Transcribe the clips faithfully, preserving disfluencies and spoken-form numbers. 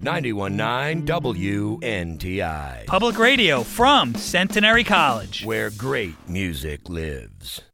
ninety-one point nine W N T I. Public radio from Centenary College, where great music lives.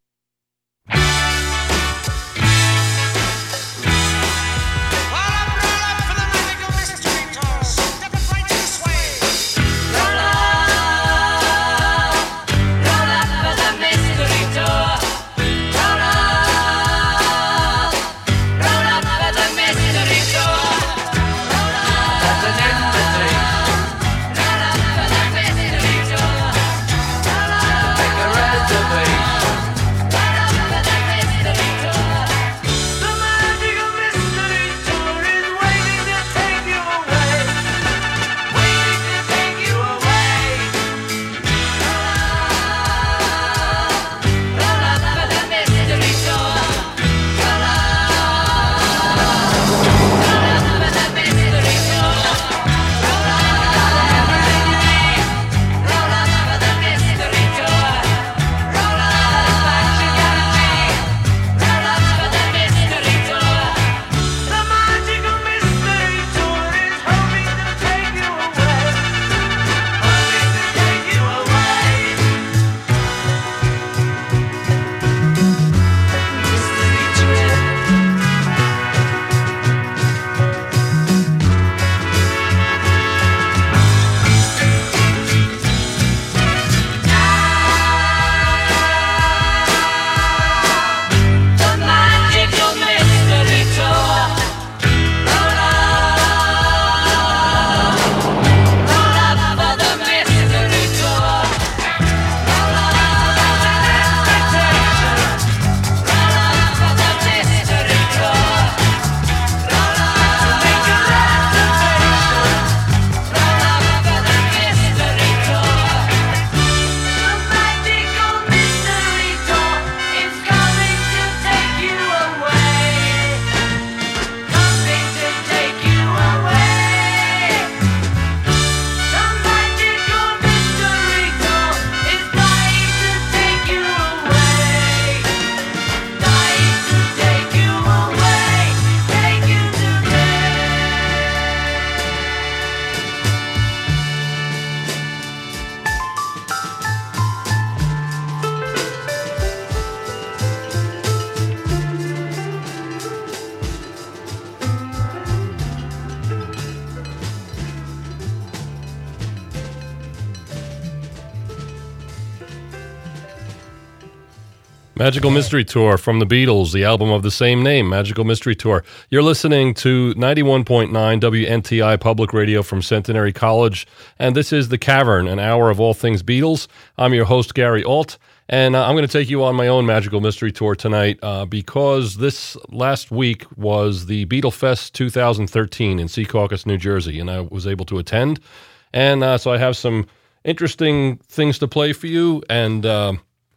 Magical Mystery Tour from the Beatles, the album of the same name, Magical Mystery Tour. You're listening to ninety-one point nine W N T I Public Radio from Centenary College, and this is The Cavern, an hour of all things Beatles. I'm your host, Gary Alt, and uh, I'm going to take you on my own Magical Mystery Tour tonight uh, because this last week was the Beatle Fest two thousand thirteen in Secaucus, New Jersey, and I was able to attend. And uh, so I have some interesting things to play for you, and uh,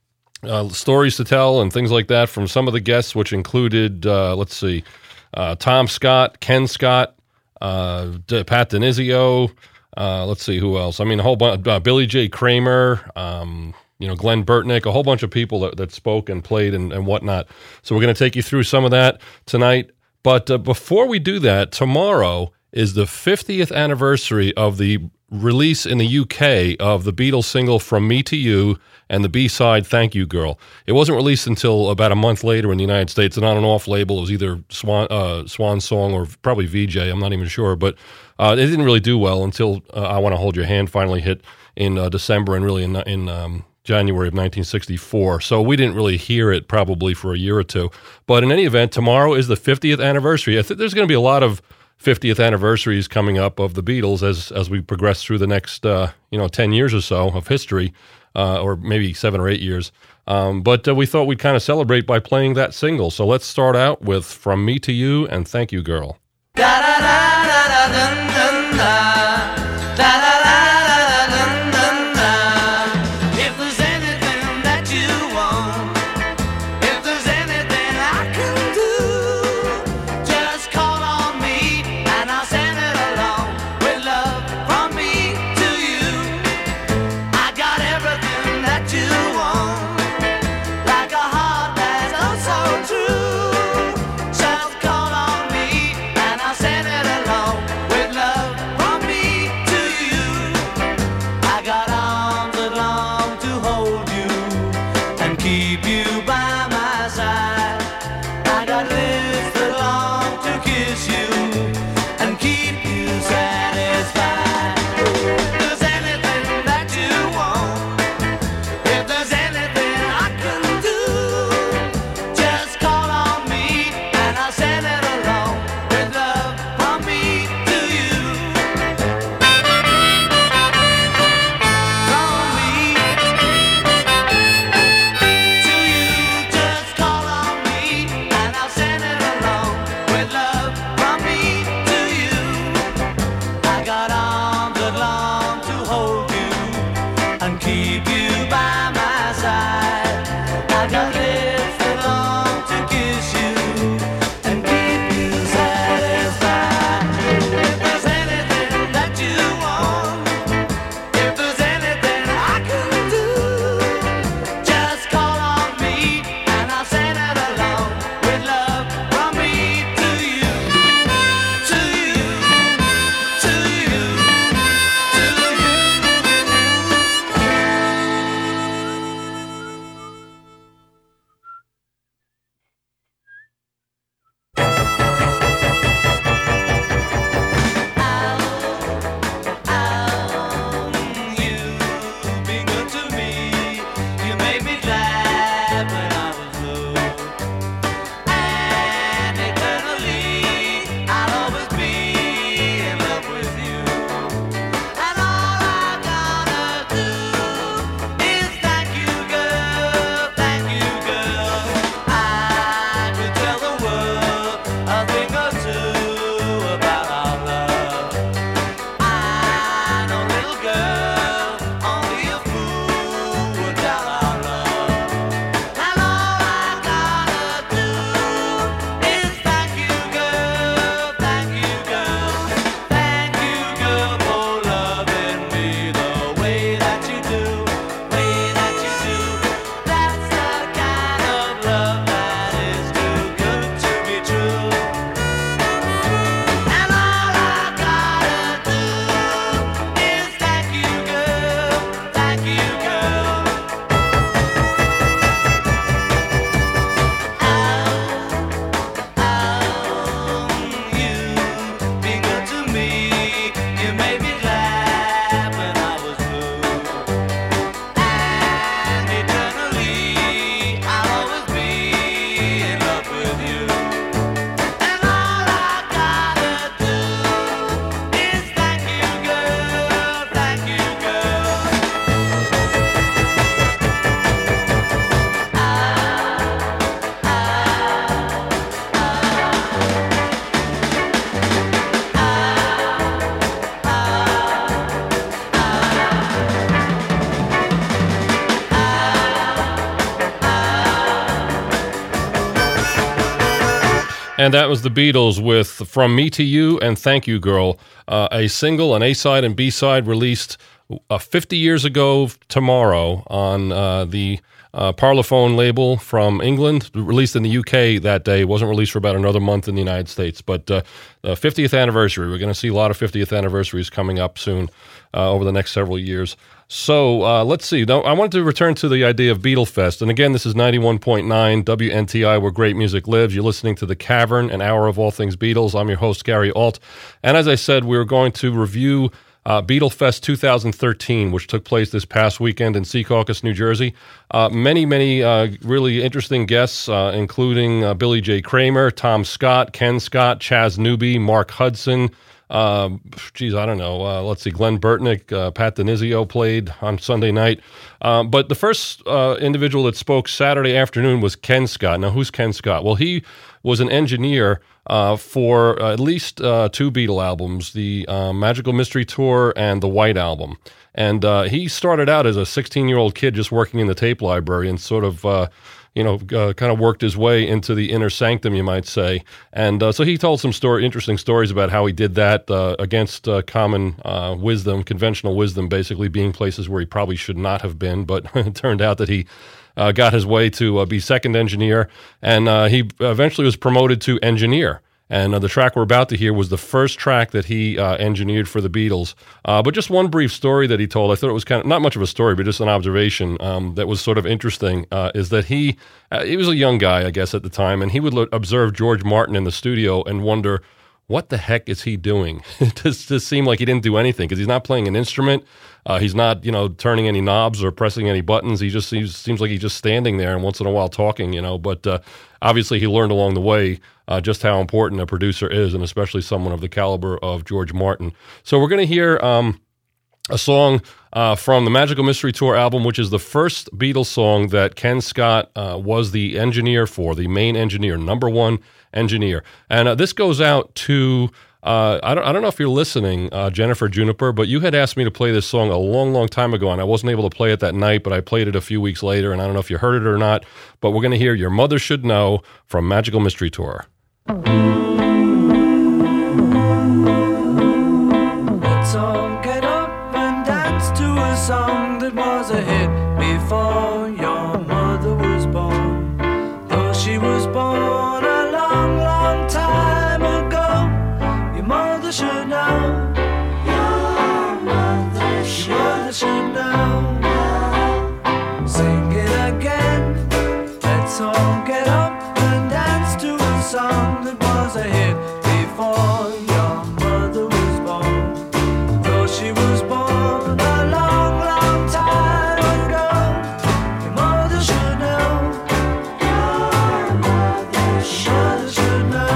Uh, stories to tell and things like that from some of the guests, which included, uh, let's see, uh, Tom Scott, Ken Scott, uh, D- Pat Denizio, uh, let's see, who else? I mean, a whole bunch, uh, Billy J. Kramer, um, you know, Glenn Burtnick, a whole bunch of people that, that spoke and played and, and whatnot. So we're going to take you through some of that tonight. But uh, before we do that, tomorrow is the fiftieth anniversary of the release in the U K of the Beatles single From Me to You and the B-side Thank You Girl. It wasn't released until about a month later in the United States, and on an off label. It was either Swan uh, Swan Song or probably V J, I'm not even sure, but uh, it didn't really do well until uh, I Want to Hold Your Hand finally hit in uh, December and really in, in um, January of nineteen sixty-four. So we didn't really hear it probably for a year or two. But in any event, tomorrow is the fiftieth anniversary. I think there's going to be a lot of fiftieth anniversaries coming up of the Beatles as as we progress through the next uh, you know ten years or so of history, uh, or maybe seven or eight years. Um, but uh, we thought we'd kind of celebrate by playing that single. So let's start out with From Me to You and Thank You Girl. Send it And that was the Beatles with From Me to You and Thank You Girl, uh, a single, an A-side and B-side released uh, fifty years ago tomorrow on uh, the uh, Parlophone label from England, released in the U K that day. It wasn't released for about another month in the United States. But uh, the fiftieth anniversary, we're going to see a lot of fiftieth anniversaries coming up soon uh, over the next several years. So uh, let's see. Now, I wanted to return to the idea of Beatlefest. And again, this is ninety-one point nine W N T I, where great music lives. You're listening to The Cavern, an hour of all things Beatles. I'm your host, Gary Alt. And as I said, we're going to review uh, Beatlefest two thousand thirteen, which took place this past weekend in Secaucus, New Jersey. Uh, many, many uh, really interesting guests, uh, including uh, Billy J. Kramer, Tom Scott, Ken Scott, Chaz Newby, Mark Hudson. Uh, geez, I don't know. Uh, let's see. Glenn Burtnick, uh, Pat Denizio played on Sunday night. Um, but the first uh, individual that spoke Saturday afternoon was Ken Scott. Now, who's Ken Scott? Well, he was an engineer uh, for uh, at least uh, two Beatle albums, the uh, Magical Mystery Tour and the White Album. And uh, he started out as a sixteen-year-old kid just working in the tape library and sort of... Uh, you know, uh, kind of worked his way into the inner sanctum, you might say. And uh, so he told some story, interesting stories about how he did that uh, against uh, common uh, wisdom, conventional wisdom, basically being places where he probably should not have been. But it turned out that he uh, got his way to uh, be second engineer, and uh, he eventually was promoted to engineer. And uh, the track we're about to hear was the first track that he uh, engineered for the Beatles. Uh, but just one brief story that he told, I thought it was kind of, not much of a story, but just an observation um, that was sort of interesting, uh, is that he, uh, he was a young guy, I guess, at the time, and he would lo- observe George Martin in the studio and wonder, what the heck is he doing? It just, just seemed like he didn't do anything, because he's not playing an instrument. Uh, he's not, you know, turning any knobs or pressing any buttons. He just seems, seems like he's just standing there and once in a while talking, you know. But uh, obviously he learned along the way uh, just how important a producer is, and especially someone of the caliber of George Martin. So we're going to hear um, a song uh, from the Magical Mystery Tour album, which is the first Beatles song that Ken Scott uh, was the engineer for, the main engineer, number one engineer. And uh, this goes out to... Uh, I don't. I don't know if you're listening, uh, Jennifer Juniper, but you had asked me to play this song a long, long time ago, and I wasn't able to play it that night, but I played it a few weeks later, and I don't know if you heard it or not, but we're going to hear Your Mother Should Know from Magical Mystery Tour. Let's all get up and dance to a song that was a hit before your mother was born. Though she was born a long, long time ago, your mother should know. Your mother should, your mother should know. know. Sing it again. Let's all get up and dance to a song that was a hit before your mother was born. Though she was born a long, long time ago, your mother should know. Your mother should, your mother should know.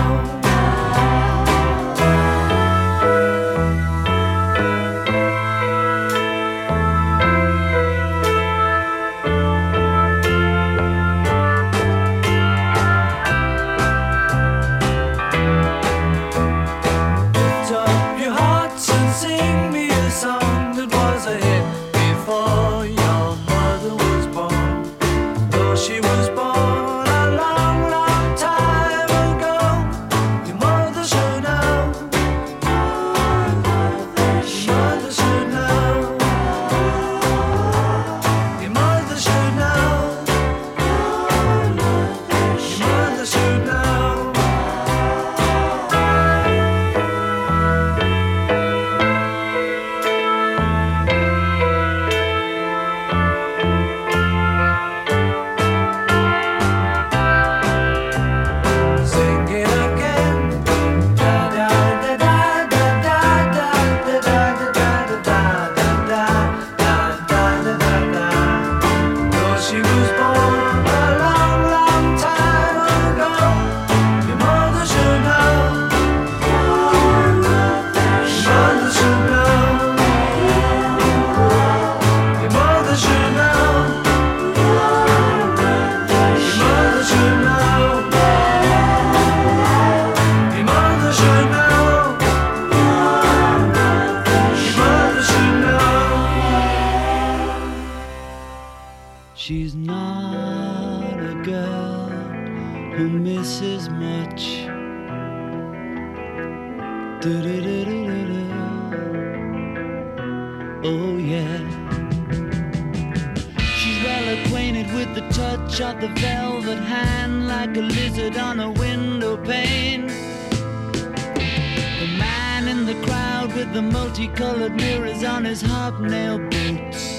touch of the velvet hand like a lizard on a window pane. The man in the crowd with the multicolored mirrors on his hobnail boots,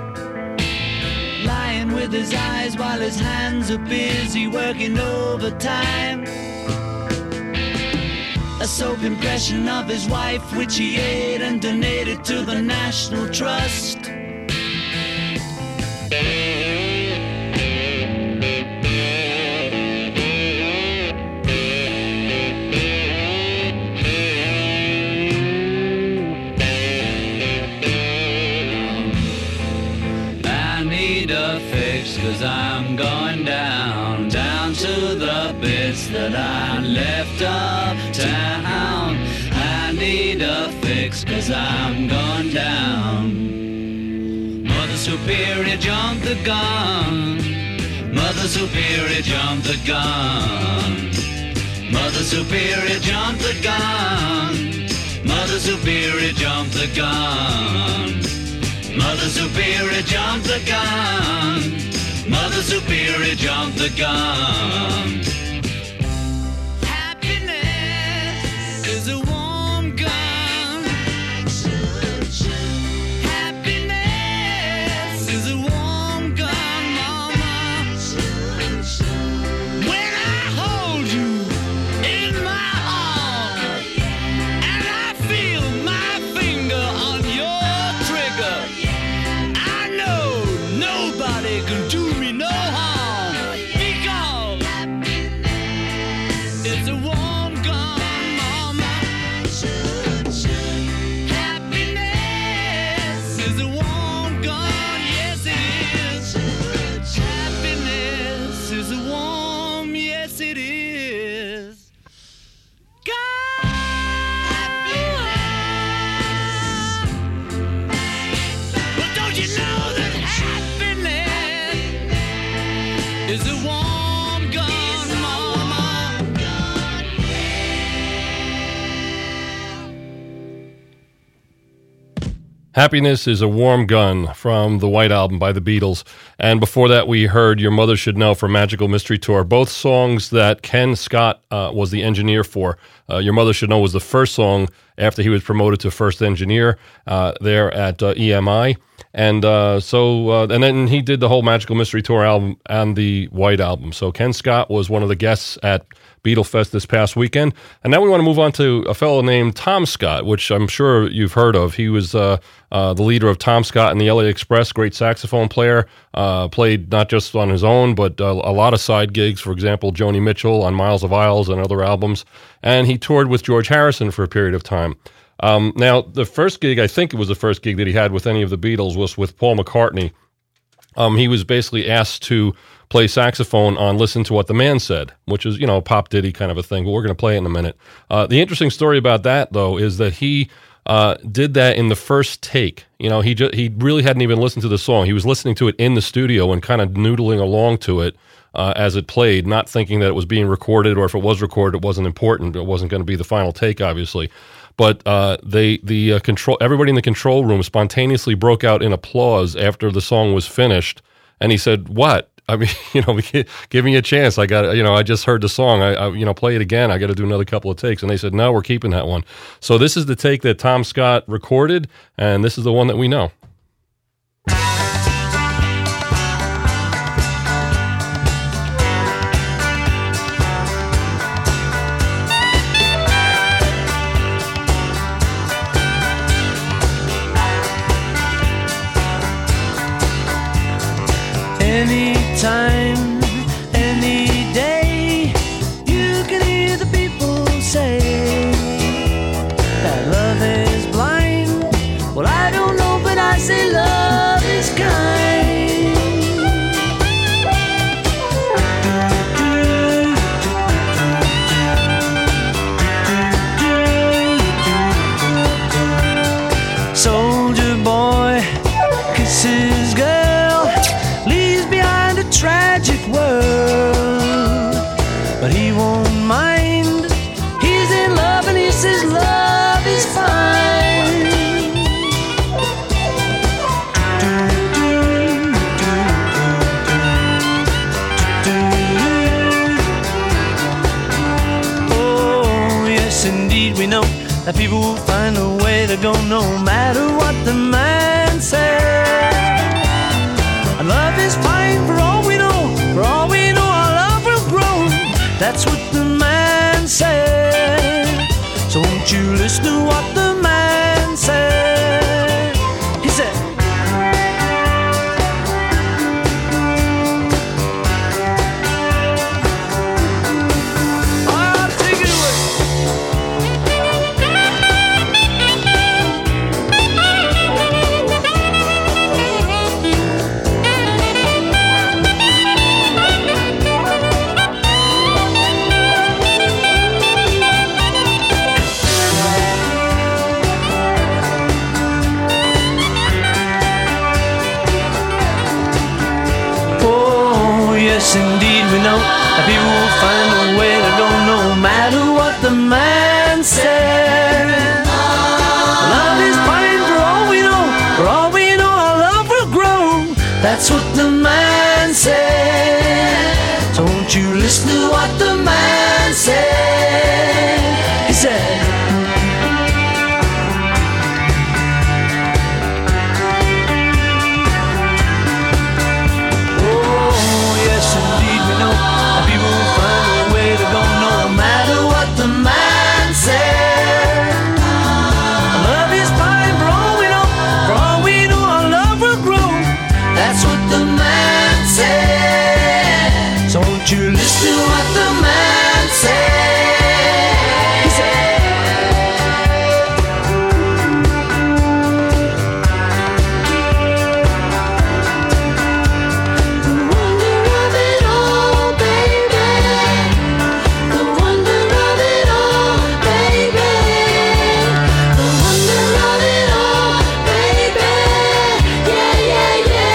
lying with his eyes while his hands are busy working overtime. A soap impression of his wife which he ate and donated to the National Trust. Cause I'm going down, down to the bits that I left uptown. I need a fix cause I'm going down. Mother Superior jumped the gun. Mother Superior jumped the gun. Mother Superior jumped the gun. Mother Superior jumped the gun. Mother Superior jumped the gun. Mother Superior jumped the gun. Happiness is a warm gun. Happiness is a warm gun, mama. When I hold you in my arms and I feel my finger on your trigger, I know nobody can do me no harm, because it's a warm gun, mama. Happiness is a warm gun, yes it is. Happiness is a warm, yes it is. God. But don't you know that happiness is a warm gun, mama? Happiness is a Warm Gun from the White Album by the Beatles. And before that, we heard Your Mother Should Know from Magical Mystery Tour, both songs that Ken Scott uh, was the engineer for. Uh, Your Mother Should Know was the first song after he was promoted to first engineer uh, there at uh, E M I. And uh, so, uh, and then he did the whole Magical Mystery Tour album and the White Album. So Ken Scott was one of the guests at Beatlefest this past weekend. And now we want to move on to a fellow named Tom Scott, which I'm sure you've heard of. He was uh, uh, the leader of Tom Scott and the L A Express, great saxophone player, uh, played not just on his own, but uh, a lot of side gigs, for example, Joni Mitchell on Miles of Isles and other albums. And he toured with George Harrison for a period of time. Um, now, the first gig, I think it was the first gig that he had with any of the Beatles, was with Paul McCartney. Um, he was basically asked to play saxophone on Listen to What the Man Said, which is, you know, a pop ditty kind of a thing, but we're going to play it in a minute. Uh, the interesting story about that, though, is that he uh, did that in the first take. You know, he ju- he really hadn't even listened to the song. He was listening to it in the studio and kind of noodling along to it uh, as it played, not thinking that it was being recorded, or if it was recorded, it wasn't important. It wasn't going to be the final take, obviously. But uh, they, the uh, control, everybody in the control room spontaneously broke out in applause after the song was finished. And he said, "What? I mean, you know, give me a chance. I got, you know, I just heard the song. I, I you know, play it again. I got to do another couple of takes." And they said, "No, we're keeping that one." So this is the take that Tom Scott recorded, and this is the one that we know. Anytime, any day, you can hear the people say that love is blind. Well, I don't know, but I say love is kind. Soldier boy kisses girl, leaves behind a tragic world, but he won't mind. He's in love and he says love is fine. that people will find a way to go no matter what the man says. Our love is fine for all we know, for all we know our love will grow. That's what the man said. So won't you listen to what the man said? He said, yes, indeed, we know that people will find a way to go no matter what the man said. Love is fine for all we know, for all we know our love will grow. That's what the man said. So won't you listen to what the man said? He said, you listen to what the man said. He said, the wonder of it all, baby. The wonder of it all, baby. The wonder of it all, baby. Yeah, yeah, yeah.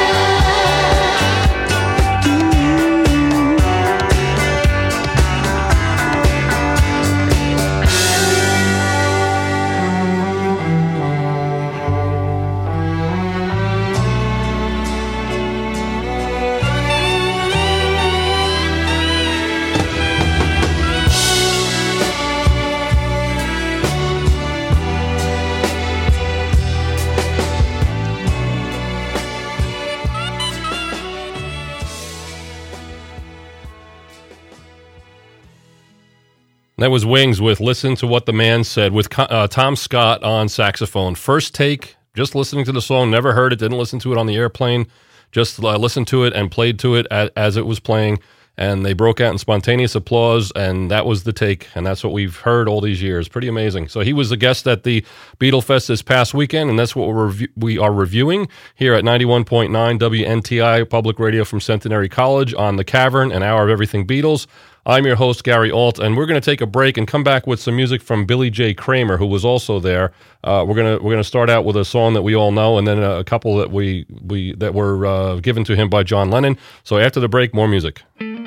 That was Wings with Listen to What the Man Said with uh, Tom Scott on saxophone. First take, just listening to the song, never heard it, didn't listen to it on the airplane, just uh, listened to it and played to it as, as it was playing, and they broke out in spontaneous applause, and that was the take, and that's what we've heard all these years. Pretty amazing. So he was a guest at the Beatle Fest this past weekend, and that's what we're rev- we are reviewing here at ninety-one point nine W N T I Public Radio from Centenary College on The Cavern, an hour of everything Beatles. I'm your host, Gary Alt, and we're going to take a break and come back with some music from Billy J. Kramer, who was also there. Uh, we're going to we're going to start out with a song that we all know, and then a, a couple that we we that were uh, given to him by John Lennon. So after the break, more music.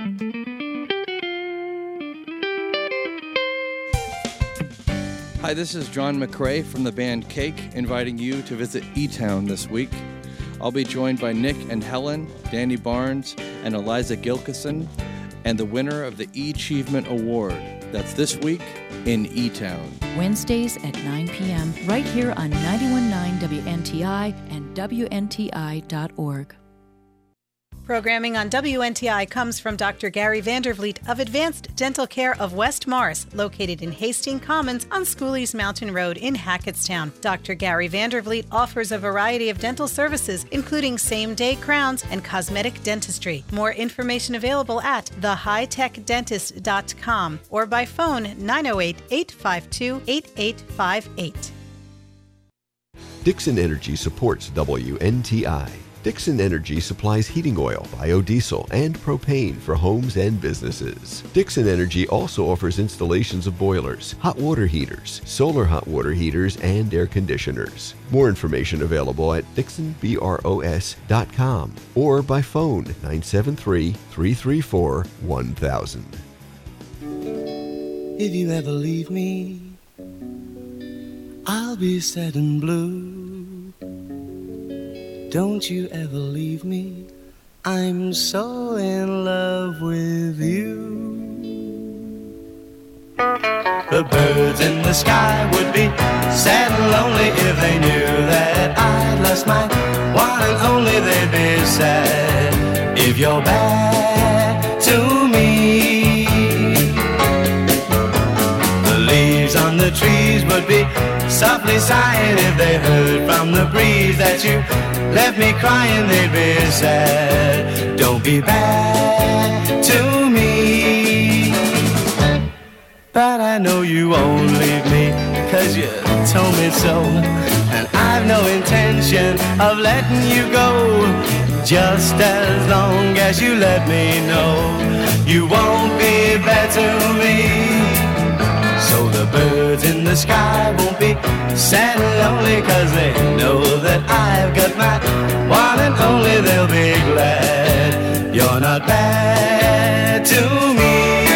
Hi, this is John McRae from the band Cake, inviting you to visit E-Town this week. I'll be joined by Nick and Helen, Danny Barnes, and Eliza Gilkison, and the winner of the E-Achievement Award. That's this week in E-Town. Wednesdays at nine p.m. right here on ninety-one point nine W N T I and W N T I dot org. Programming on W N T I comes from Doctor Gary Vandervliet of Advanced Dental Care of West Morris, located in Hastings Commons on Schoolies Mountain Road in Hackettstown. Doctor Gary Vandervliet offers a variety of dental services, including same-day crowns and cosmetic dentistry. More information available at the high tech dentist dot com or by phone nine oh eight, eight five two, eight eight five eight. Dixon Energy supports W N T I. Dixon Energy supplies heating oil, biodiesel, and propane for homes and businesses. Dixon Energy also offers installations of boilers, hot water heaters, solar hot water heaters, and air conditioners. More information available at dixon bros dot com or by phone nine seven three, three three four, one thousand. If you ever leave me, I'll be sad and blue. Don't you ever leave me, I'm so in love with you. The birds in the sky would be sad and lonely if they knew that I lost my one and only. They'd be sad if you're bad to me. The leaves on the trees would be softly sighing if they heard from the breeze that you left me crying. They'd be sad. Don't be bad to me. But I know you won't leave me, 'cause you told me so. And I've no intention of letting you go, just as long as you let me know you won't be bad to me. So the birds in the sky won't be sad and lonely, 'cause they know that I've got my one and only. They'll be glad you're not bad to me.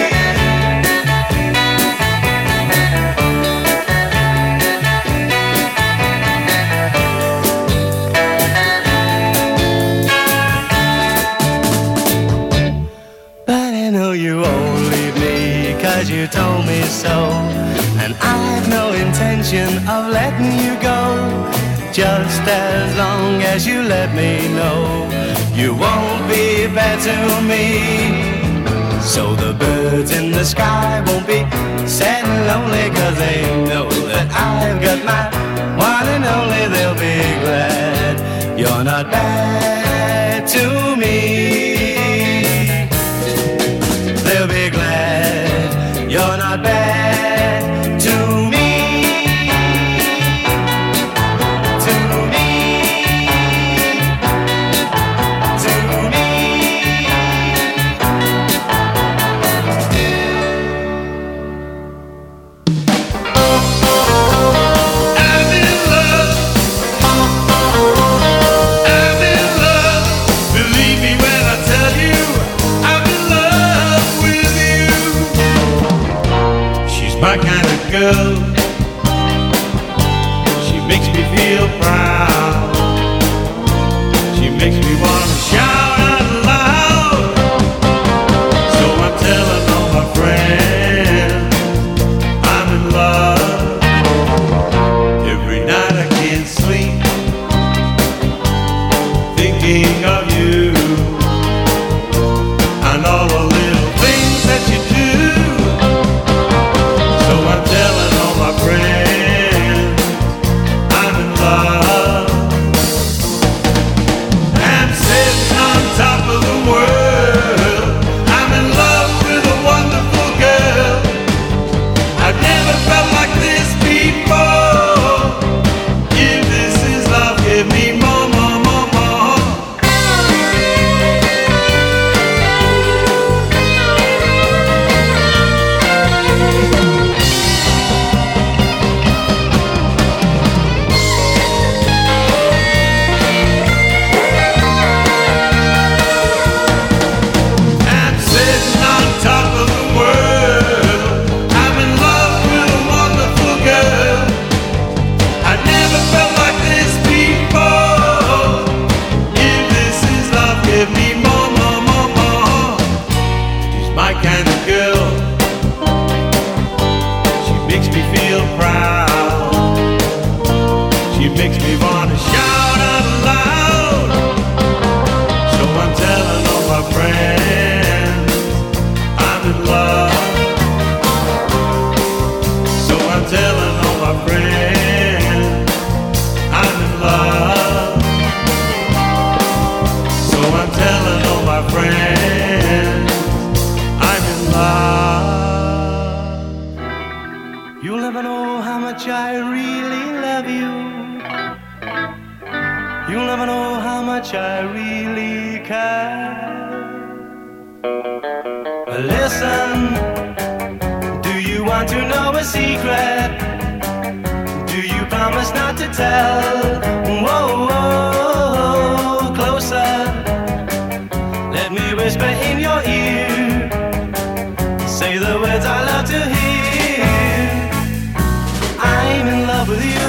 You won't leave me, 'cause you told me so. And I've no intention of letting you go, just as long as you let me know you won't be bad to me. So the birds in the sky won't be sad and lonely, 'cause they know that I've got my one and only. They'll be glad you're not bad to me. They'll be glad you're not bad to me. To me. To me. I'm in love. I'm in love. Believe me when I tell you I'm in love with you. She's my kind of girl. She makes me feel proud. She makes me want to shout out loud. So I'm telling all my friends I'm in love. Every night I can't sleep thinking of you and all the little things that you do. So I'm telling all my friends I'm in love. I'm sitting on top of the world. I'm in love with a wonderful girl. I've never felt like this before. If this is love, give me more, more, more, more. I'm sitting on top of the world. I'm in love with a wonderful girl. I've never felt like this before. If this is love, give me more, more, more, more. She's my kind of girl. She makes me feel proud. She makes me want to shout out loud. So I'm telling all my friends I'm in love. So I'm telling all my friends I'm in love. So I'm telling all my friends I'm in love. You'll never know how much I really love you. You'll never know how much I really care. Listen, do you want to know a secret? Do you promise not to tell? Whoa, whoa, closer. Let me whisper in your ear. Say the words I love to hear. I'm in love with you.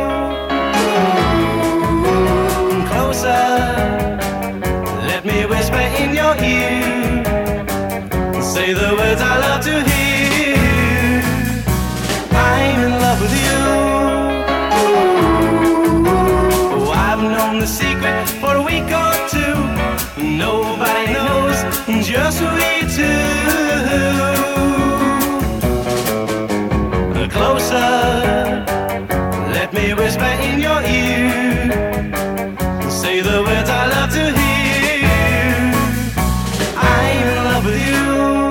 Closer. Let me whisper in your ear. Say the words I love to hear. in your ear. Say the words I love to hear. I'm in love with you.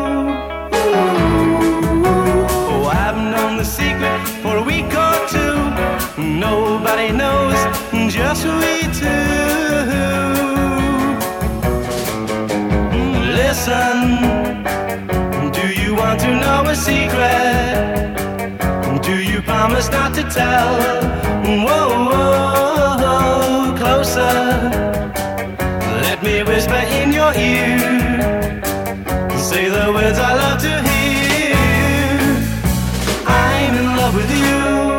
Oh, I've known the secret for a week or two. Nobody knows, just we two. Listen, do you want to know a secret? Do you promise not to tell? Whoa, whoa, whoa, closer. Let me whisper in your ear. Say the words I love to hear. I'm in love with you.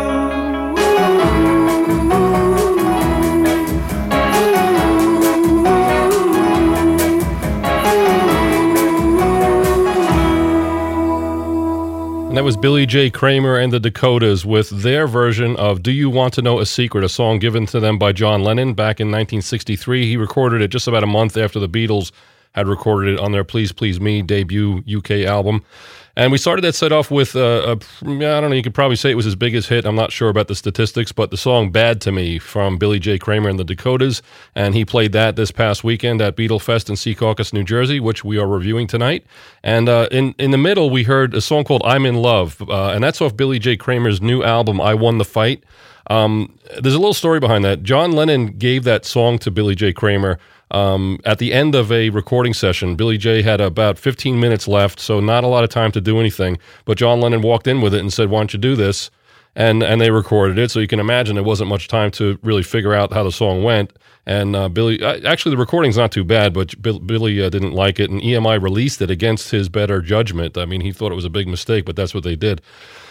And that was Billy J. Kramer and the Dakotas with their version of Do You Want to Know a Secret, a song given to them by John Lennon back in nineteen sixty-three. He recorded it just about a month after the Beatles had recorded it on their Please Please Me debut U K album. And we started that set off with, uh, a, I don't know, you could probably say it was his biggest hit. I'm not sure about the statistics, but the song Bad to Me from Billy J. Kramer and the Dakotas. And he played that this past weekend at Beatle Fest in Secaucus, New Jersey, which we are reviewing tonight. And uh, in, in the middle, we heard a song called I'm in Love. Uh, and that's off Billy J. Kramer's new album, I Won the Fight. Um, there's a little story behind that. John Lennon gave that song to Billy J. Kramer Um, at the end of a recording session. Billy J had about fifteen minutes left, so not a lot of time to do anything. But John Lennon walked in with it and said, why don't you do this? And and they recorded it, so you can imagine there wasn't much time to really figure out how the song went. And uh, Billy, uh, actually the recording's not too bad, but Bill, Billy uh, didn't like it, and E M I released it against his better judgment. I mean, he thought it was a big mistake, but that's what they did.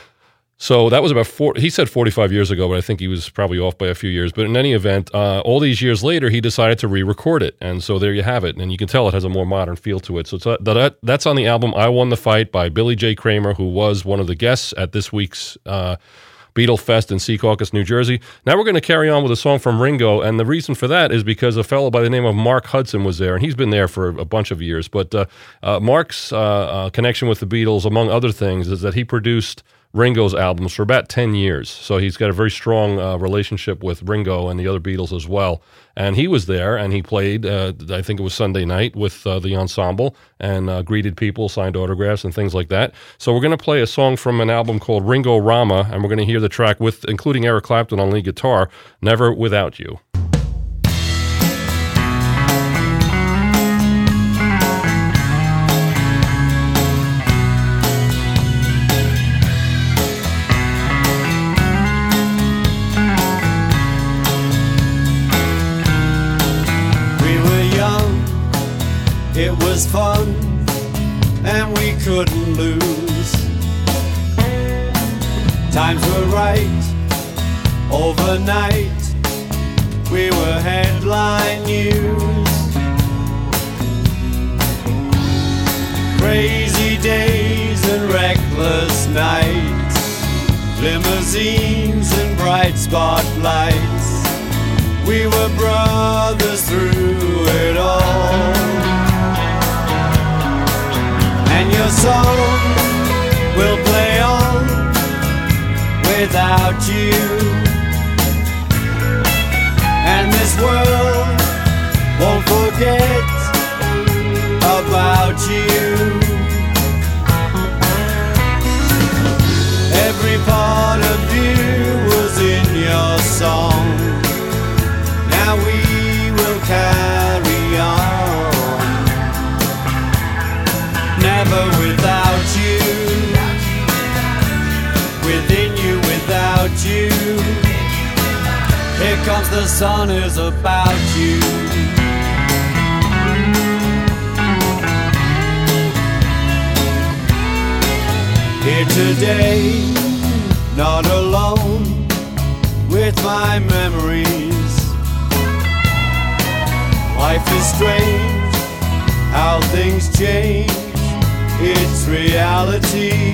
So that was about four, he said forty-five years ago, but I think he was probably off by a few years. But in any event, uh, all these years later, he decided to re-record it. And so there you have it. And you can tell it has a more modern feel to it. So it's a, that, that's on the album I Won the Fight by Billy J. Kramer, who was one of the guests at this week's uh, Beatle Fest in Secaucus, New Jersey. Now we're going to carry on with a song from Ringo. And the reason for that is because a fellow by the name of Mark Hudson was there. And he's been there for a bunch of years. But uh, uh, Mark's uh, uh, connection with the Beatles, among other things, is that he produced Ringo's albums for about ten years. So he's got a very strong uh, relationship with Ringo and the other Beatles as well. And he was there, and he played, uh, I think it was Sunday night, with uh, the ensemble, and uh, greeted people, signed autographs, and things like that. So we're going to play a song from an album called Ringo Rama, and we're going to hear the track, with including Eric Clapton on lead guitar, Never Without You. It was fun, and we couldn't lose. Times were right, overnight, we were headline news. Crazy days and reckless nights, limousines and bright spotlights. We were brothers through it all. And your song will play on without you. And this world won't forget about you. Every part of you was in your song. Now we will carry on. Never without you, within you without you. Here comes the sun is about you. Here today, not alone with my memories. Life is strange, how things change. It's reality.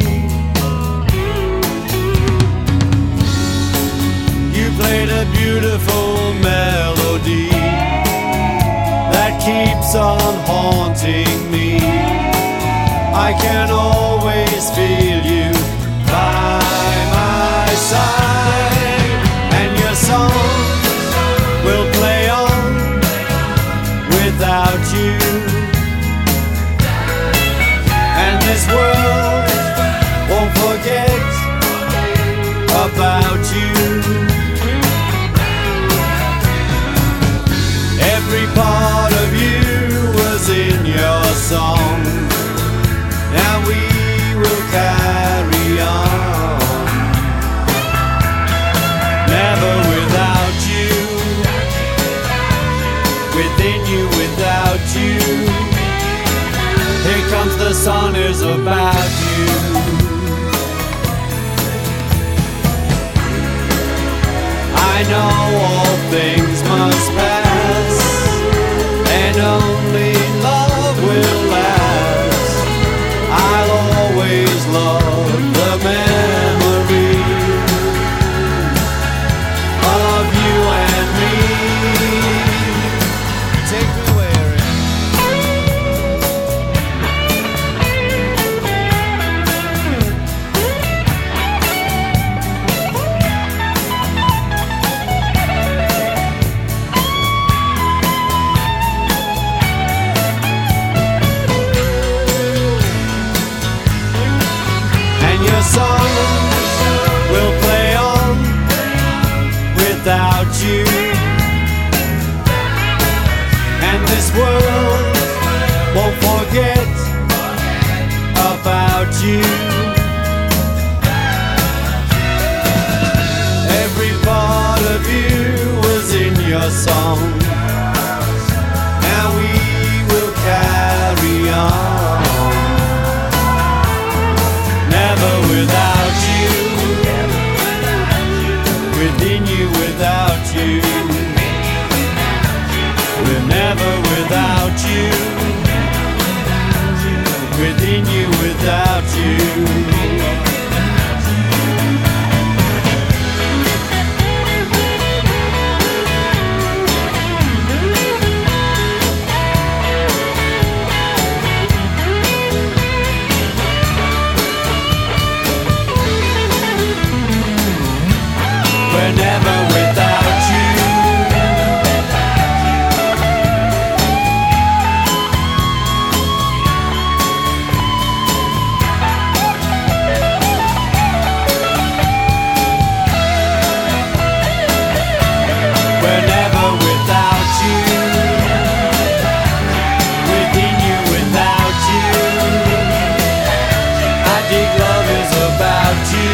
You played a beautiful melody that keeps on haunting me. I can always feel you by my side, and your song song is about you. I know all things must pass, and only love will last. I'll always love the memory of you and me. Take me where it songs will play on without you, and this world won't forget about you. Every part of you was in your song. Now we will carry on. Never without you, within you without you. We're never without you, within you without you. We're never without you. We're never without you. Within you without you. I think love is about you.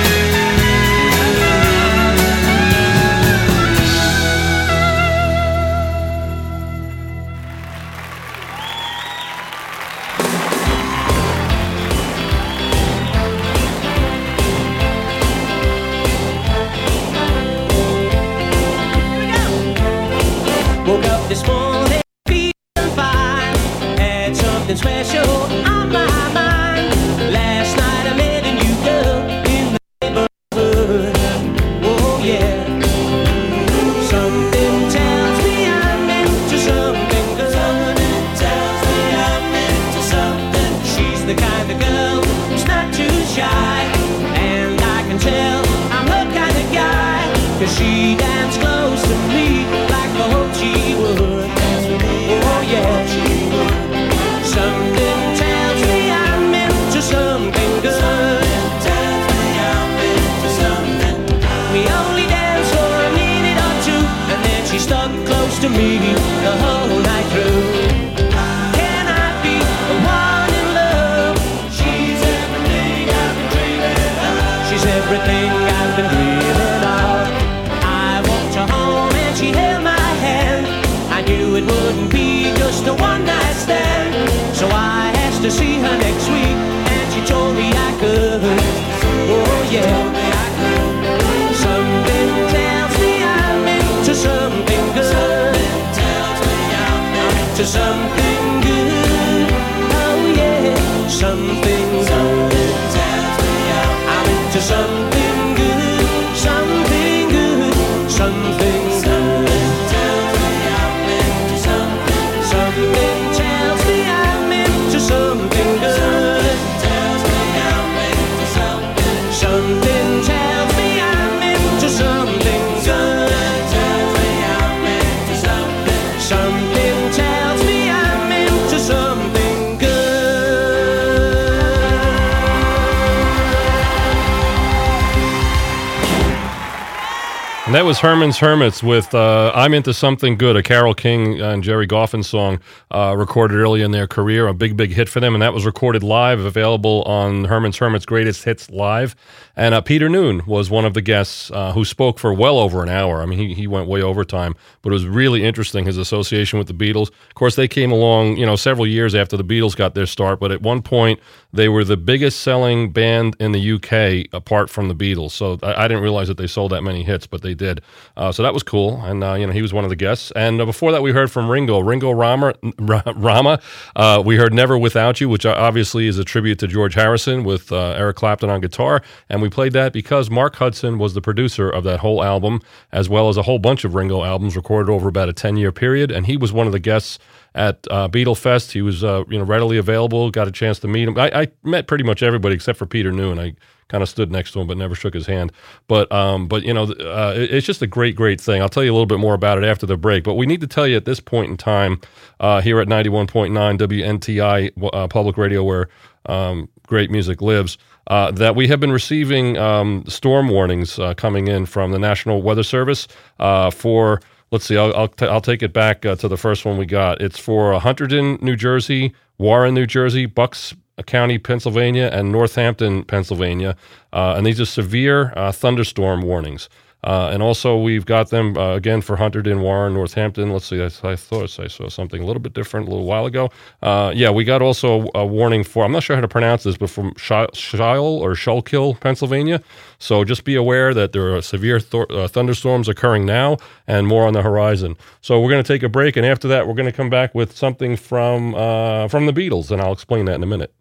Woke up this morning feeling fine. Had something special on my mind. Last night I met a new girl in the neighborhood. Oh yeah. Something tells me I'm into something good. Something tells me I'm into something. She's the kind of girl who's not too shy, and I can tell I'm her kind of guy, 'cause she danced close to me like I hoped she would. Oh yeah. Something tells me I'm into something good. We only danced for a minute or two, and then she stuck close to me the whole night through. Can I be the one in love? She's everything I've been dreaming of. She's everything I've been dreaming of. I walked her home and she held my hand. I knew it wouldn't be just a one night stand, so I asked to see her next week, and she told me I could. Oh yeah. Something tells me I'm into something good. I'm into something good. Oh yeah. Something good. I'm into something good. Something good. Something good. Something tells me I'm into something good. Something tells me I'm into something good. Something tells me I'm And that was Herman's Hermits with uh, I'm Into Something Good, a Carole King and Jerry Goffin song uh, recorded early in their career, a big, big hit for them. And that was recorded live, available on Herman's Hermits Greatest Hits Live. And uh, Peter Noone was one of the guests uh, who spoke for well over an hour. I mean, he, he went way over time, but it was really interesting, his association with the Beatles. Of course, they came along, you know, several years after the Beatles got their start, but at one point, they were the biggest selling band in the U K apart from the Beatles. So I, I didn't realize that they sold that many hits, but they did. Uh, so that was cool. And, uh, you know, he was one of the guests. And uh, before that, we heard from Ringo, Ringo Rama. Rama. Uh, we heard Never Without You, which obviously is a tribute to George Harrison with uh, Eric Clapton on guitar. And we played that because Mark Hudson was the producer of that whole album, as well as a whole bunch of Ringo albums recorded over about a ten-year period. And he was one of the guests at uh, Beatle Fest. He was uh, you know, readily available, got a chance to meet him. I, I met pretty much everybody except for Peter Noone. I kind of stood next to him but never shook his hand. But, um, but you know, uh, it, it's just a great, great thing. I'll tell you a little bit more about it after the break. But we need to tell you at this point in time uh, here at ninety-one point nine W N T I uh, Public Radio, where um, great music lives, uh, that we have been receiving um, storm warnings uh, coming in from the National Weather Service uh, for... Let's see, I'll I'll, t- I'll take it back uh, to the first one we got. It's for Hunterdon, New Jersey, Warren, New Jersey, Bucks County, Pennsylvania, and Northampton, Pennsylvania. Uh, and these are severe uh, thunderstorm warnings. Uh, and also we've got them, uh, again, for Hunterdon, Warren, Northampton. Let's see, I, I thought I saw something a little bit different a little while ago. Uh, yeah, we got also a, a warning for, I'm not sure how to pronounce this, but from Shiloh or Schuylkill, Pennsylvania. So just be aware that there are severe th- uh, thunderstorms occurring now and more on the horizon. So we're going to take a break, and after that, we're going to come back with something from uh, from the Beatles, and I'll explain that in a minute.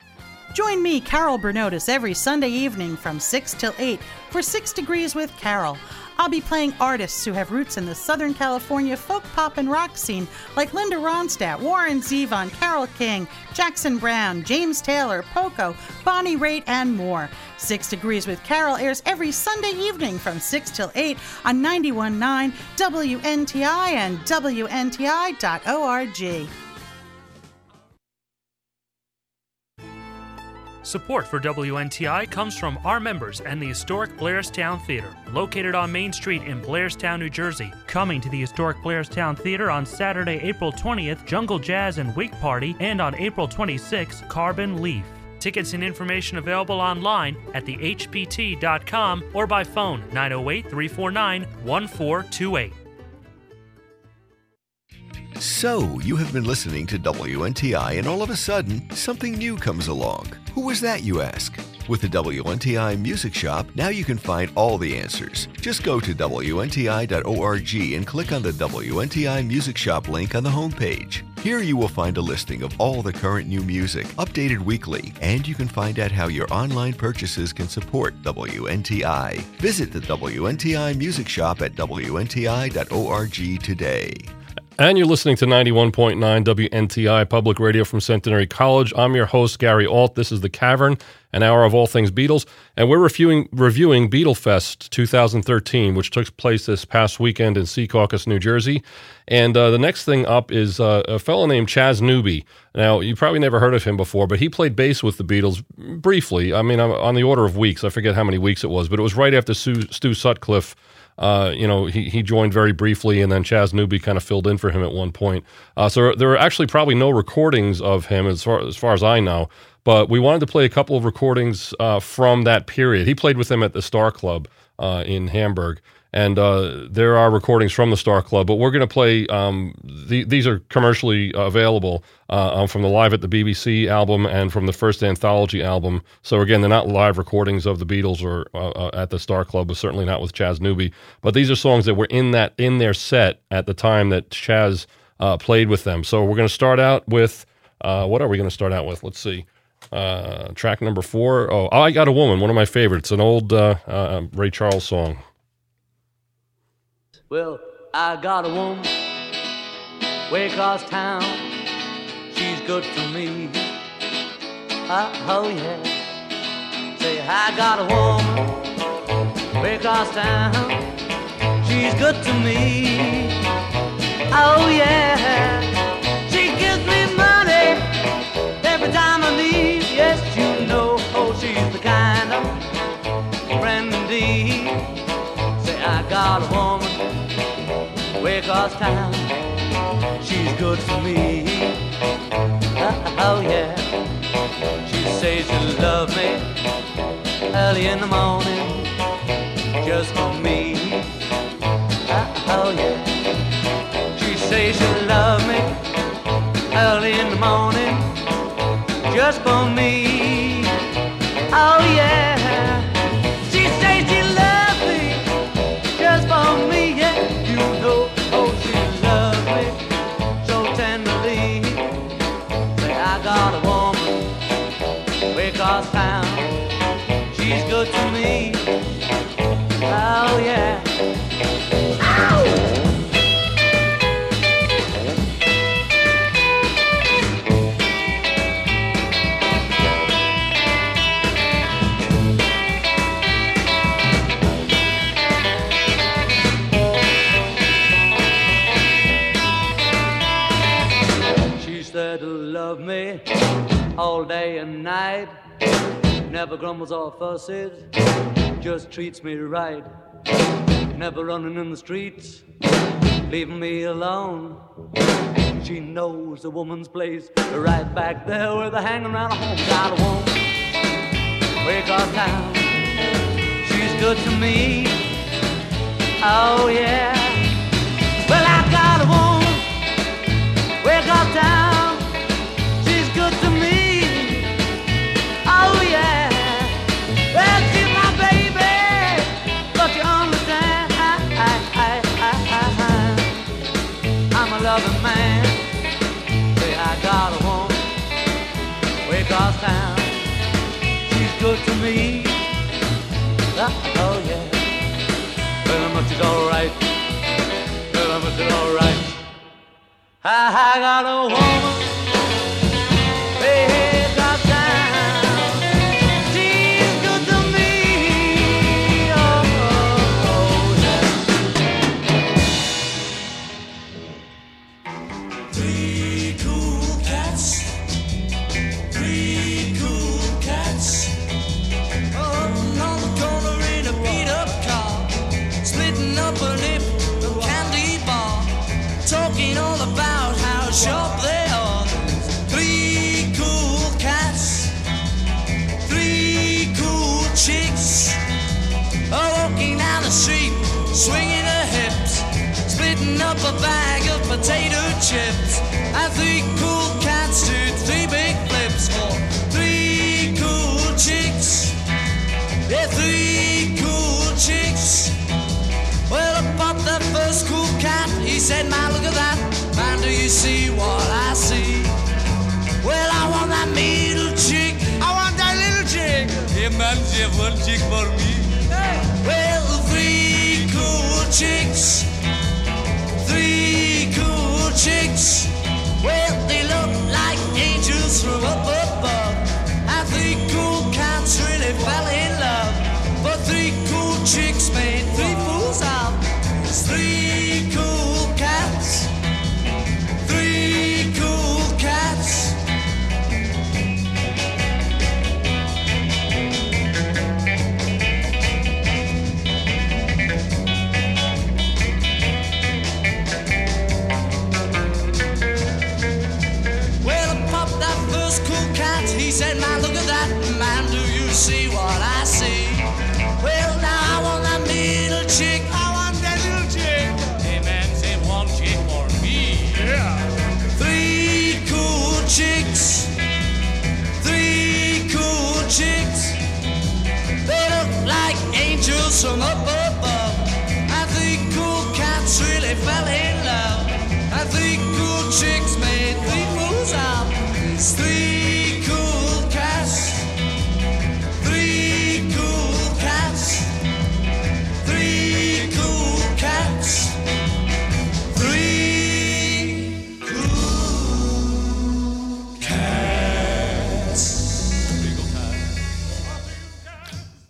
Join me, Carol Bernotis, every Sunday evening from six till eight for Six Degrees with Carol. I'll be playing artists who have roots in the Southern California folk, pop, and rock scene, like Linda Ronstadt, Warren Zevon, Carole King, Jackson Browne, James Taylor, Poco, Bonnie Raitt, and more. Six Degrees with Carol airs every Sunday evening from six till eight on ninety-one point nine W N T I and W N T I dot org. Support for W N T I comes from our members and the historic Blairstown Theater, located on Main Street in Blairstown, New Jersey. Coming to the historic Blairstown Theater on Saturday, April twentieth, Jungle Jazz and Wig Party, and on April twenty-sixth, Carbon Leaf. Tickets and information available online at the H P T dot com or by phone nine oh eight, three four nine, one four two eight. So, you have been listening to W N T I, and all of a sudden, something new comes along. Who was that, you ask? With the W N T I Music Shop, now you can find all the answers. Just go to W N T I dot org and click on the W N T I Music Shop link on the homepage. Here you will find a listing of all the current new music, updated weekly, and you can find out how your online purchases can support W N T I. Visit the W N T I Music Shop at W N T I dot org today. And you're listening to ninety-one point nine W N T I Public Radio from Centenary College. I'm your host, Gary Alt. This is The Cavern, an hour of all things Beatles. And we're reviewing, reviewing Beatlefest twenty thirteen, which took place this past weekend in Secaucus, New Jersey. And uh, the next thing up is uh, a fellow named Chas Newby. Now, you probably never heard of him before, but he played bass with the Beatles briefly. I mean, on the order of weeks. I forget how many weeks it was, but it was right after Stu, Stu Sutcliffe. Uh, you know, he, he joined very briefly, and then Chas Newby kind of filled in for him at one point. Uh, so there are actually probably no recordings of him as far, as far as I know, but we wanted to play a couple of recordings uh, from that period. He played with him at the Star Club uh, in Hamburg, and uh, there are recordings from the Star Club, but we're going to play, um, the, these are commercially available uh, from the Live at the B B C album and from the first anthology album. So again, they're not live recordings of the Beatles or uh, at the Star Club, but certainly not with Chas Newby. But these are songs that were in that in their set at the time that Chas uh, played with them. So we're going to start out with, uh, what are we going to start out with? Let's see. Uh, track number four. Oh, I Got a Woman, one of my favorites, an old uh, uh, Ray Charles song. Well, I got a woman way across town. She's good to me. Uh, oh, yeah. Say, I got a woman way across town. She's good to me. Oh, yeah. She gives me money every time I leave. Yes, you know, oh, she's the kind of friend indeed. Say, I got a Waycross Town. She's good for me. Uh, oh yeah. She says she'll love me early in the morning, just for me. Uh, oh yeah. She says she'll love me early in the morning, just for me. Oh yeah. She says she loves me just for me. Yeah, you know, oh she loves me so tenderly. Say I got a woman way across town. She's good to me. Oh yeah. Ow! Said to love me all day and night, never grumbles or fusses, just treats me right, never running in the streets, leaving me alone. She knows the woman's place right back there where they're hanging around home. Got a woman way across town, she's good to me. Oh yeah. Well, I got a woman way across town. Loving man, say I got a woman way across town. She's good to me. Oh yeah. Well, how much is all right? Well, how much is all right? I, I got a woman way across town. She's good to me. Oh, oh, oh yeah. Three cool cats, three cool cats, oh, on the corner in a beat-up car, splitting up a lip, a candy bar, talking all about how sharp they are. Three cool cats, three cool chicks, oh, walking down the street, swinging her hips, splitting up a bag of potato chips. And three cool cats did three big flips for three cool chicks. Yeah, three cool chicks. Well, I popped that first cool cat. He said, man, look at that. Man, do you see what I see? Well, I want that middle chick. I want that little chick. Hey, man, you have one chick for me. Hey. Well, three cool chicks. Three cool chicks. Well, they look like angels from up above. And three cool cats really fell in love. But three cool chicks made three fools out. It's three cool cats. Three cool cats. He said, man, look at that. Man, do you see what I see? Well, now I want that middle chick. I want that little chick. Hey, man, say one chick for me. Yeah. Three cool chicks. Three cool chicks. They look like angels from up above. And three cool cats really fell in love. And three cool chicks made three fools out. It's three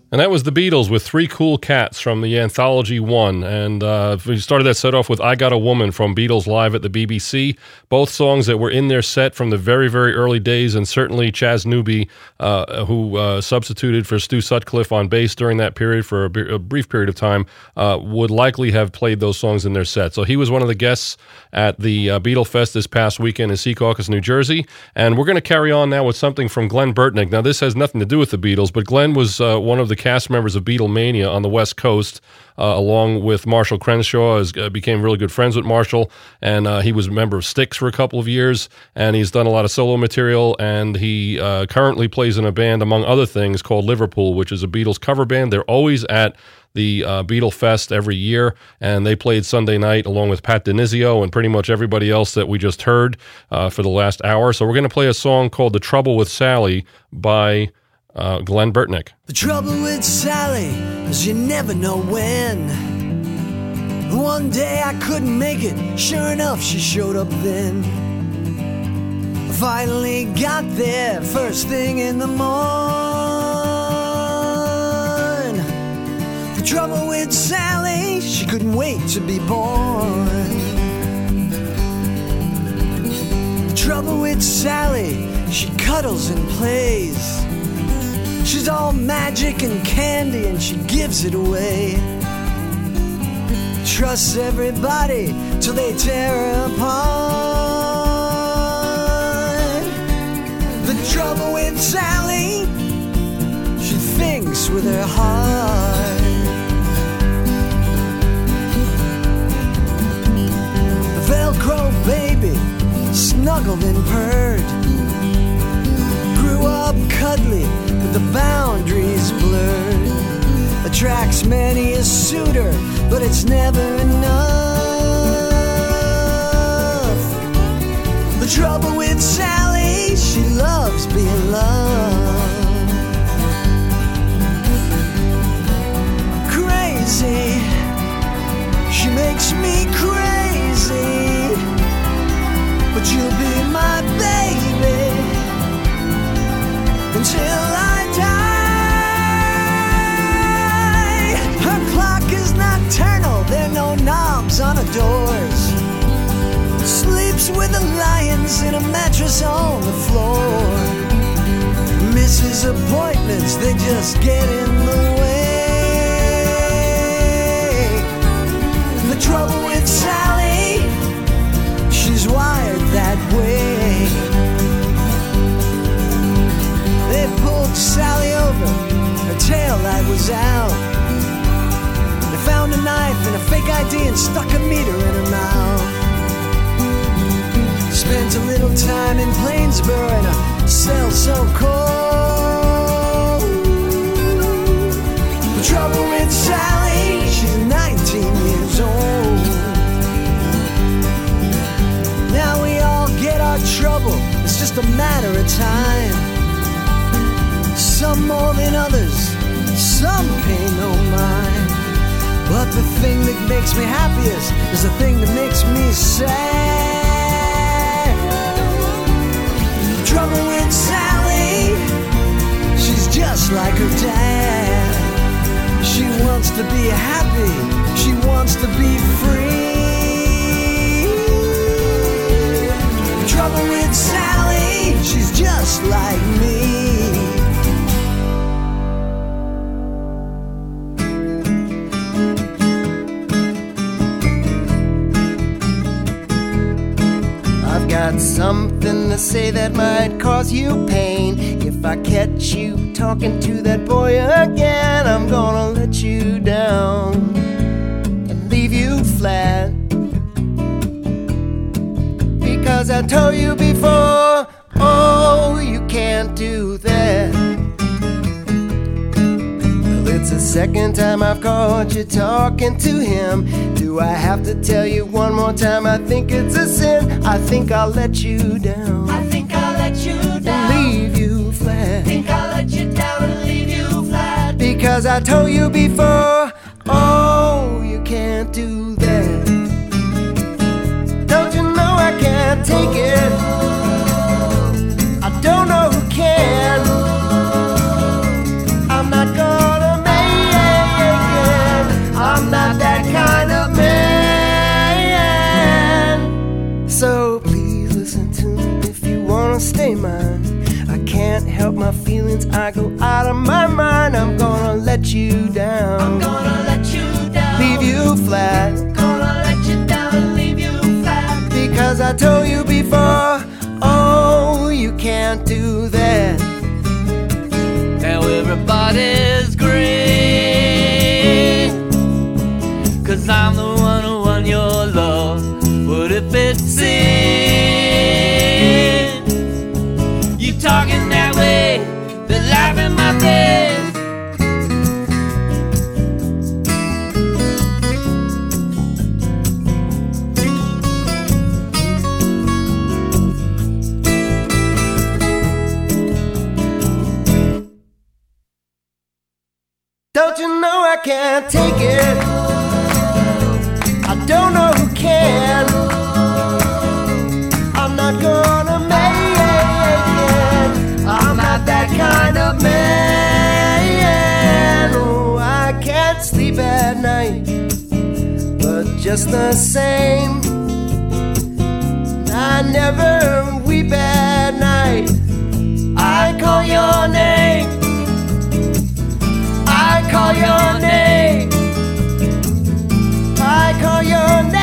And that was the Beatles with Three Cool Cats from the anthology One. And uh, we started that set off with I Got a Woman from Beatles Live at the B B C. Both songs that were in their set from the very, very early days. And certainly Chas Newby, uh, who uh, substituted for Stu Sutcliffe on bass during that period for a, b- a brief period of time, uh, would likely have played those songs in their set. So he was one of the guests at the uh, Beatle Fest this past weekend in Secaucus, New Jersey. And we're going to carry on now with something from Glenn Burtnick. Now, this has nothing to do with the Beatles, but Glenn was uh, one of the cast members of Beatlemania on the West Coast, uh, along with Marshall Crenshaw. As, uh, became really good friends with Marshall, and uh, he was a member of Styx for a couple of years, and he's done a lot of solo material, and he uh, currently plays in a band, among other things, called Liverpool, which is a Beatles cover band. They're always at the uh, Beatle Fest every year, and they played Sunday night along with Pat DiNizio and pretty much everybody else that we just heard uh, for the last hour. So we're going to play a song called The Trouble with Sally by Uh, Glenn Burtnick. The trouble with Sally is you never know when. One day I couldn't make it, sure enough she showed up then. I finally got there first thing in the morning. The trouble with Sally, she couldn't wait to be born. The trouble with Sally, she cuddles and plays. She's all magic and candy and she gives it away. Trusts everybody till they tear her apart. The trouble with Sally, she thinks with her heart. The Velcro baby snuggled and purred, grew up cuddly, the boundaries blurred. Attracts many a suitor, but it's never enough. The trouble with Sally, she loves being loved. Crazy, she makes me crazy, but you'll be my baby until I die. Her clock is nocturnal, there are no knobs on her doors. Sleeps with the lions in a mattress on the floor. Misses appointments, they just get in the way. The trouble with Sally, she's wired that way. They pulled Sally over, her tail light was out. They found a knife and a fake I D and stuck a meter in her mouth. Spent a little time in Plainsboro in a cell so cold. The trouble with Sally, she's nineteen years old. Now we all get our trouble, it's just a matter of time. Some more than others, some pay no mind. But the thing that makes me happiest is the thing that makes me sad. Trouble with Sally, she's just like her dad. She wants to be happy, she wants to be free. Trouble with Sally, she's just like me. Got something to say that might cause you pain. If I catch you talking to that boy again, I'm gonna let you down and leave you flat. Because I told you before, oh, you can't do that. Well, it's the second time I've caught you talking to him. Do I have to tell you one more time? I think it's a sin. I think I'll let you down. I think I'll let you down. And leave you flat. I think I'll let you down and leave you flat. Because I told you before, oh, you can't do that. Don't you know I can't take it? I don't know who can. I'm not gonna make since I go out of my mind, I'm gonna let you down. I'm gonna let you down. Leave you flat. Gonna let you down and leave you flat. Because I told you before, oh, you can't do that. Now everybody's green, 'cause I'm the one who won your love. But if it's sin, you talking that way, they laugh in my face. Don't you know I can't take it? I don't know who can. I'm not gonna make it. I'm not that kind of man. Oh, I can't sleep at night. But just the same, I never weep at night. I call your name. I call your name. I call your name.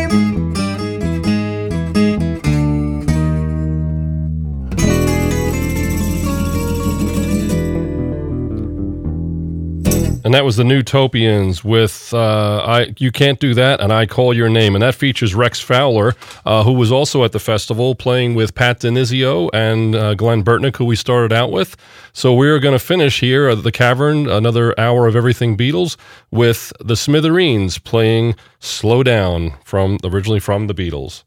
And that was the Newtopians with uh, I You Can't Do That, and I Call Your Name. And that features Rex Fowler, uh, who was also at the festival playing with Pat Denizio and uh, Glenn Burtnick, who we started out with. So we're going to finish here at the Cavern, another hour of everything Beatles, with the Smithereens playing Slow Down, from originally from the Beatles.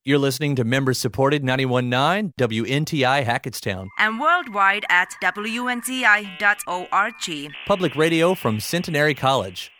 You're listening to member-supported ninety-one point nine W N T I Hackettstown. And worldwide at W N T I dot org. Public radio from Centenary College.